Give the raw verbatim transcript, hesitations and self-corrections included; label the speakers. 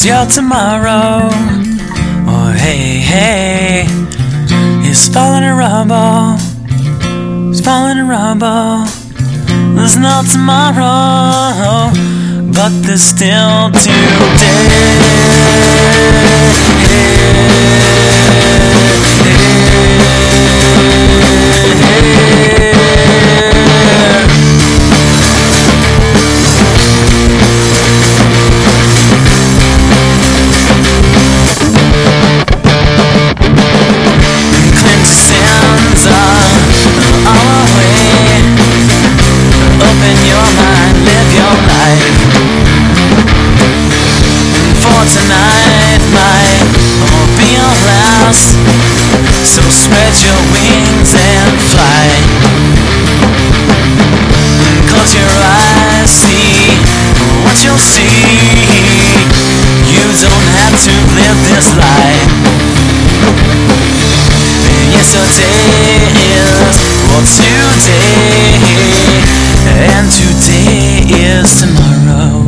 Speaker 1: your tomorrow? Oh hey, hey, it's falling in rubble, it's falling in rubble. There's no tomorrow, but there's still today. Tonight might be your last, so spread your wings and fly. Close your eyes, see what you'll see. You don't have to live this life. Yesterday is for today, and today is tomorrow.